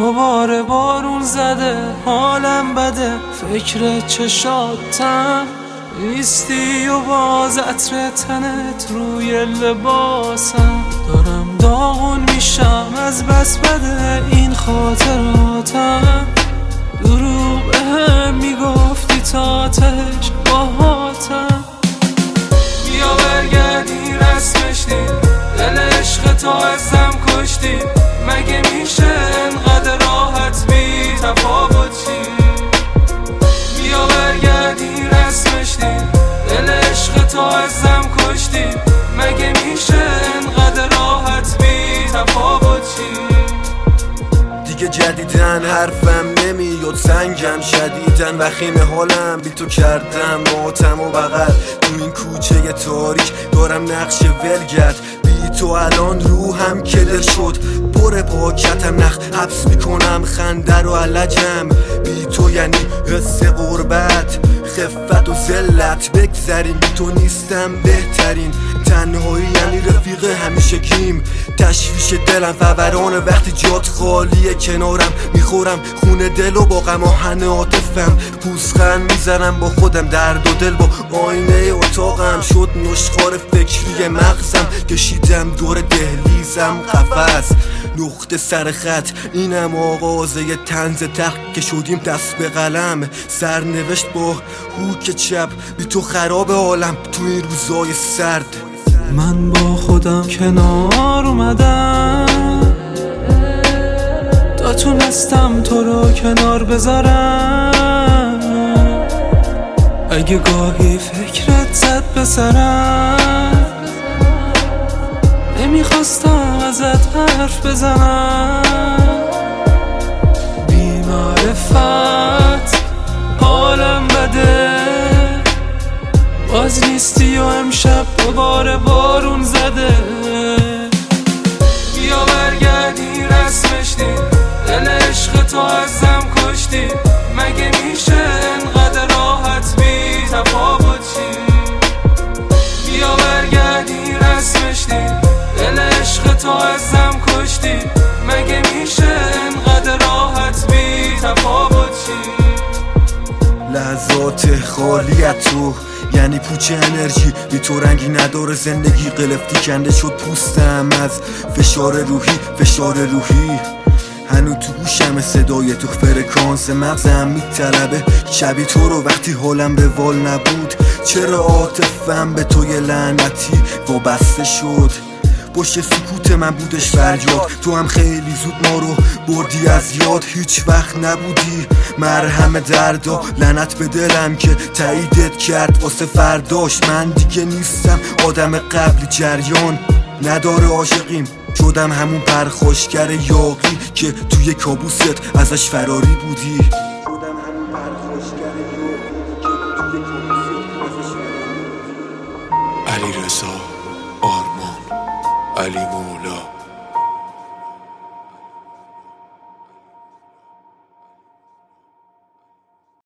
دوباره بارون زده حالم بده، فکر چشاتم نیستی و باز عطر تنت روی لباسم. دارم داغون میشم از بس بده این خاطراتم. دروغ بهم میگفتی تا تهش باهاتم. بیا برگردی رسمش دی، دل عشق تو ازم کشتی. مگه میشه انقدر راحت بی تفاوت چی؟ بیا برگردی رسمش دی، دل عشق تو ازم کشتی. مگه میشه انقدر راحت بی تفاوت چی؟ دیگه جدیدن حرفم نمیاد، سنگم شدیدن وخیم حالم بی تو کردم ماتم و بغل. تو این کوچه تاریک دارم نقش ولگرد، بی تو الان روحم کدر شد. پر پاکتم نخ حبس میکنم خنده رو علجم. بی تو یعنی حس غربت، خفت و ذلت. بگذریم بی تو نیستم بهترین. تنهایی یعنی رفیق همیشه کیم. تشویش دلم فورانه وقتی جات خالیه کنارم. میخورم خونه دل و با غم آهن عاطفم. پوزخند میزنم با خودم، درد و دل با آینه اتاقم. شد نشخوار فکری مغزم، کشیدم دور دهلیزم قفس. نقطه سر خط اینم آغازه ی طنز تق که شدیم دست به قلم. سرنوشت با هوک چپ، بی تو خراب عالم تو این روزای سرد. من با خودم کنار اومدم تا تونستم تو رو کنار بذارم. اگه گاهی فکرت زد به سرم، نمیخواستم ازت حرف بزنم. بی معرفت حالم بده، باز نیستی و امشب دوباره بارون زده. بیا برگردی رسمش دی، دل عشق تو ازم کشتی. مگه میشه انقدر راحت بی تفاوت چی؟ بیا برگردی رسمش دی، دل عشق تو ازم کشتی. مگه میشه انقدر راحت بی تفاوت چی؟ لحظات خالیت تو یعنی پوچ انرژی. بی تو رنگی نداره زندگی، قلفتی کنده شد پوستم از فشار روحی. هنو تو گوشم صدای تو، فرکانس مغزم میطلبه شبی تو رو وقتی حالم روال نبود. چرا عاطفم به توی لعنتی وابسته شد؟ پشت سکوت من بودش فریاد، تو هم خیلی زود ما رو بردی از یاد. هیچ وقت نبودی مرهم دردا، لعنت به دلم که تاییدت کرد واسه فرداش. من دیگه نیستم آدم قبل جریان، نداره عاشقیم. شدم همون پرخاشگر یاقی که توی کابوست ازش فراری بودی. علیرضا آرمان علیمون